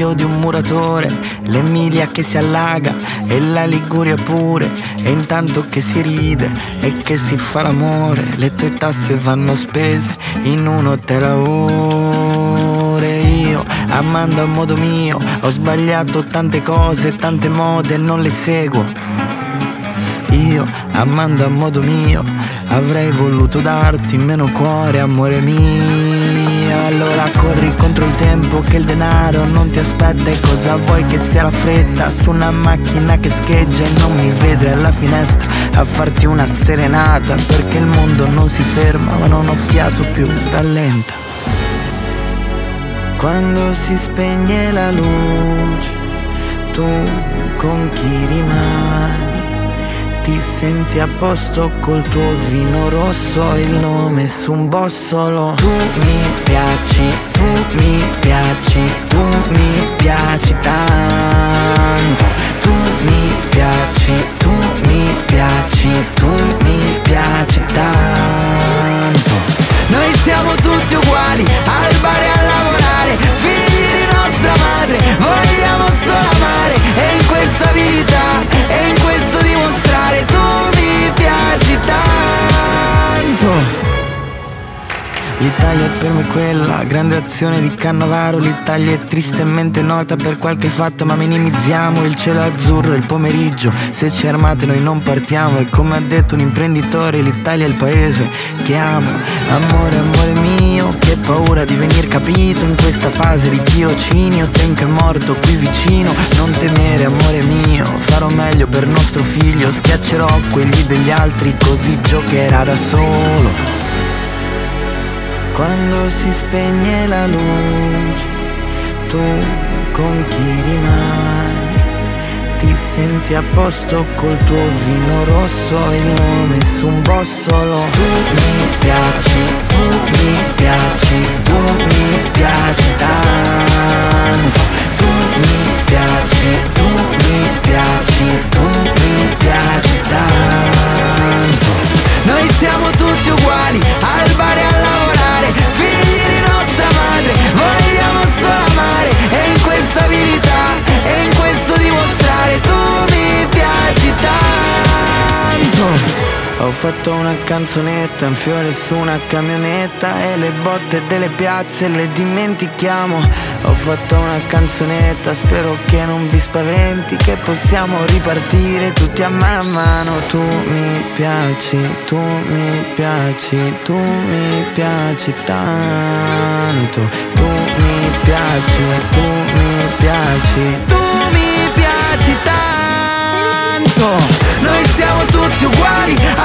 figlio di un muratore, l'Emilia che si allaga e la Liguria pure, e intanto che si ride e che si fa l'amore, le tue tasse vanno spese in un hotel a ore. Io, amando a modo mio, ho sbagliato tante cose, tante mode, non le seguo. Io, amando a modo mio, avrei voluto darti meno cuore, amore mio. Allora corri contro il tempo che il denaro non ti aspetta. E cosa vuoi che sia la fretta su una macchina che scheggia e non mi vede alla finestra a farti una serenata, perché il mondo non si ferma ma non ho fiato più, rallenta. Quando si spegne la luce, tu con chi rimani? Ti senti a posto col tuo vino rosso, il nome su un bossolo. Tu mi piaci, tu mi piaci, tu mi piaci tanto. Tu mi piaci, tu mi piaci, tu mi piaci tanto. Noi siamo tutti uguali, al bar e a lavorare, figli di nostra madre, vogliamo solo amare. E in questa vita, e in questo dimostrare, tu mi piaci tanto. L'Italia è per me quella grande azione di Cannavaro. L'Italia è tristemente nota per qualche fatto, ma minimizziamo il cielo azzurro e il pomeriggio. Se ci armate noi non partiamo. E come ha detto un imprenditore, l'Italia è il paese che amo. Amore, amore mio, che paura di venir capito in questa fase di tirocinio. Tenco è morto qui vicino, non temere amore mio, farò meglio per nostro figlio. Schiaccerò quelli degli altri, così giocherà da solo. Quando si spegne la luce, tu con chi rimani? Ti senti a posto col tuo vino rosso, il nome su un bossolo. Tu mi piaci, tu mi piaci, tu mi piaci tanto. Tu mi piaci, tu mi piaci, tu mi piaci tanto. Noi siamo tutti uguali, al bar e a lavorare, figli di nostra madre, vogliamo solo amare. E in questa verità, e in questo dimostrare, tu mi piaci tanto. Ho fatto una canzonetta, un fiore su una camionetta, e le botte delle piazze le dimentichiamo. Ho fatto una canzonetta, spero che non vi spaventi, che possiamo ripartire tutti a mano. Tu mi piaci, tu mi piaci, tu mi piaci tanto. Tu mi piaci, tu mi piaci, tu mi piaci tanto. Noi siamo tutti uguali,